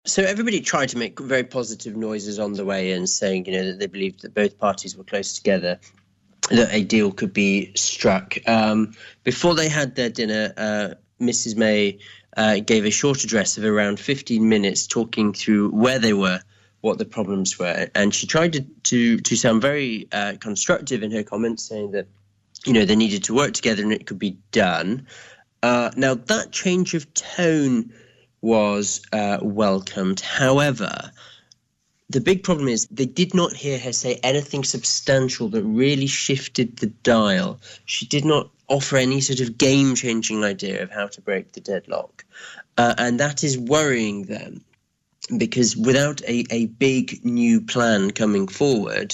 So everybody tried to make very positive noises on the way in, saying, that they believed that both parties were close together, that a deal could be struck. Before they had their dinner, Mrs. May gave a short address of around 15 minutes talking through where they were, what the problems were. And she tried to sound very constructive in her comments, saying that, they needed to work together and it could be done. Now, that change of tone was welcomed. However, the big problem is they did not hear her say anything substantial that really shifted the dial. She did not offer any sort of game-changing idea of how to break the deadlock. And that is worrying them, because without a big new plan coming forward,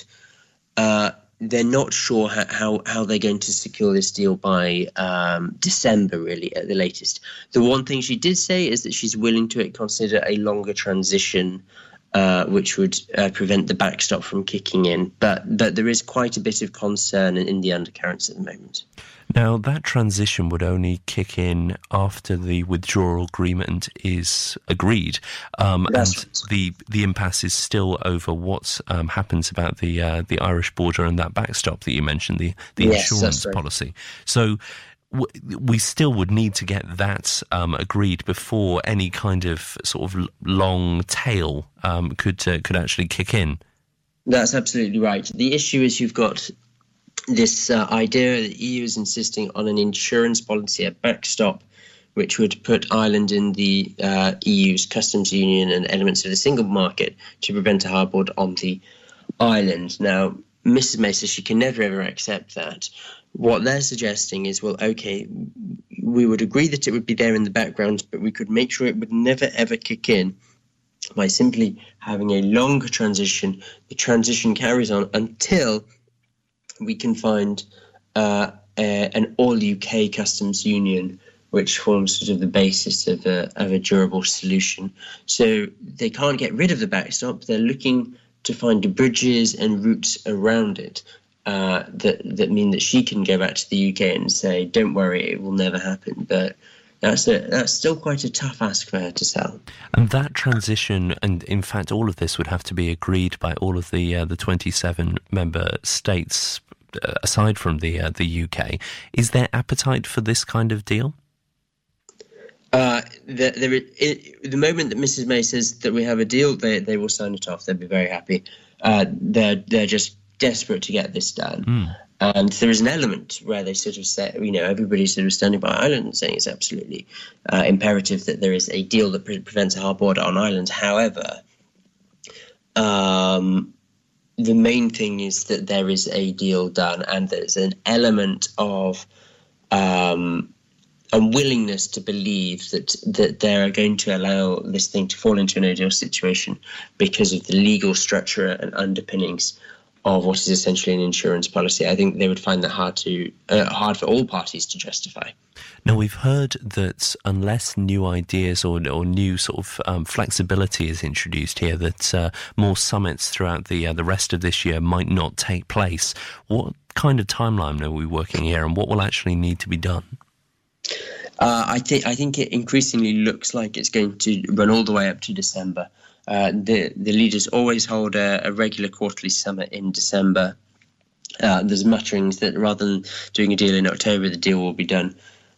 they're not sure how they're going to secure this deal by December, really, at the latest. The one thing she did say is that she's willing to consider a longer transition, which would prevent the backstop from kicking in. But there is quite a bit of concern in the undercurrents at the moment. Now, that transition would only kick in after the withdrawal agreement is agreed. And the impasse is still over what happens about the Irish border and that backstop that you mentioned, the insurance policy. So we still would need to get that agreed before any kind of sort of long tail could actually kick in. That's absolutely right. The issue is you've got this idea that the EU is insisting on an insurance policy, a backstop, which would put Ireland in the EU's customs union and elements of the single market to prevent a hard border on the island. Now, Mrs. May says she can never, ever accept that. What they're suggesting is, well, OK, we would agree that it would be there in the background, but we could make sure it would never, ever kick in by simply having a longer transition. The transition carries on until we can find an all-UK customs union, which forms sort of the basis of a durable solution. So they can't get rid of the backstop. They're looking to find bridges and routes around it that mean that she can go back to the UK and say, don't worry, it will never happen. But that's still quite a tough ask for her to sell. And that transition, and in fact all of this would have to be agreed by all of the 27 member states, aside from the UK. Is there appetite for this kind of deal? The moment that Mrs. May says that we have a deal, they will sign it off. They'll be very happy. They're just desperate to get this done. And there is an element where they sort of say, everybody's sort of standing by Ireland and saying it's absolutely imperative that there is a deal that prevents a hard border on Ireland. However, the main thing is that there is a deal done, and there's an element of unwillingness to believe that they're going to allow this thing to fall into a no-deal situation because of the legal structure and underpinnings of what is essentially an insurance policy. I think they would find that hard for all parties to justify. Now, we've heard that unless new ideas or new sort of flexibility is introduced here, that more summits throughout the rest of this year might not take place. What kind of timeline are we working here, and what will actually need to be done? I think it increasingly looks like it's going to run all the way up to December. The leaders always hold a regular quarterly summit in December. There's mutterings that rather than doing a deal in October, the deal will be done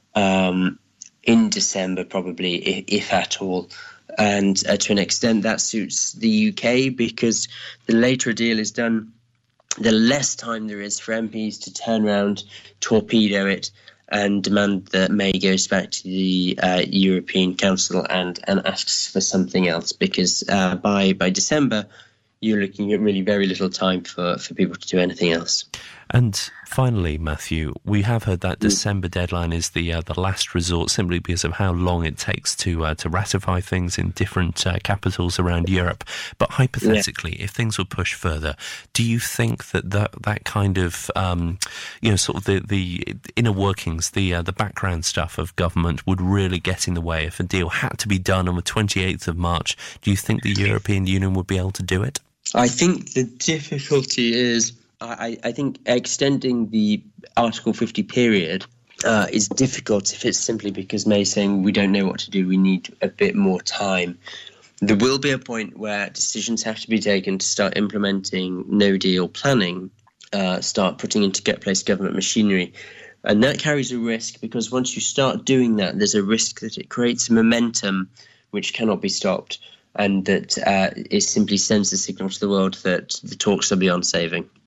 in December, probably, if at all. And to an extent, that suits the UK, because the later a deal is done, the less time there is for MPs to turn around, torpedo it, and demand that May goes back to the European Council and asks for something else, because by December, you're looking at really very little time for people to do anything else. And finally, Matthew, we have heard that December deadline is the last resort, simply because of how long it takes to ratify things in different capitals around Europe. But hypothetically, if things were pushed further, do you think that kind of sort of the inner workings, the background stuff of government would really get in the way? If a deal had to be done on the 28th of March, do you think the European Union would be able to do it? I think the difficulty is, I think extending the Article 50 period is difficult if it's simply because May's saying we don't know what to do, we need a bit more time. There will be a point where decisions have to be taken to start implementing no deal planning, start putting into place government machinery. And that carries a risk, because once you start doing that, there's a risk that it creates momentum which cannot be stopped, and that it simply sends a signal to the world that the talks are beyond saving.